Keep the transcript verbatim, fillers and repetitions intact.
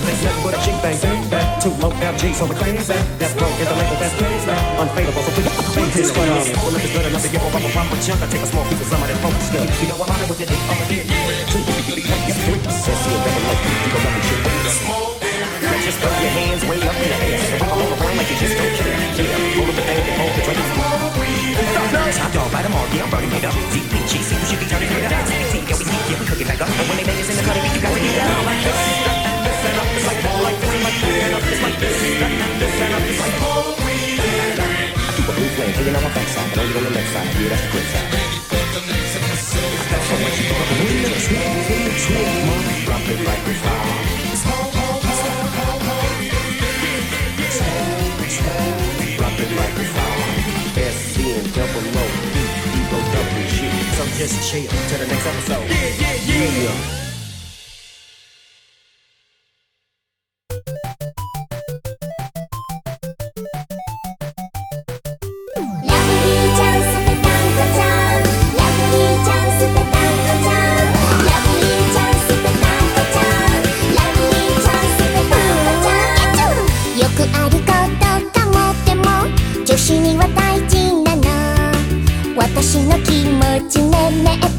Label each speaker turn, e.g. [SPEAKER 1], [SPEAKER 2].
[SPEAKER 1] ain't nothing but a G thing. Two low L G, so it claims that that's broke is the label that's pays that. Unfadable, so please think this way. Well, if it's good enough to give a rubber bump with junk, I take a small piece of some of that focus stuff. You know I'm out with it, I'm a dick. Two, three, three, says see a double low, you go double shit. Let's just throw your hands way up in the air. And roll around like you just don't care. Yeah, hold up the bag and hold the drink. Top dog, bite them all, yeah, I'm burning it up. D P G C, you should be turning it up. T P T, yeah, we sneak, yeah, we cook it back up. And when they make us in the cut, you gotta get down like this. This and up, it's like more like this, like this and up, it's like this. This and up, it's like more. I keep a blue flame hanging on my backside, but only on the left side. Yeah, that's the quick side. That's how much you got. When the trick, when the trick, mom, drop it like it's hot. Drop it like it's hot. S C and double O, D, D, go double shit. So just chill till the next episode. Yeah, yeah, yeah.
[SPEAKER 2] 私の気持ちねね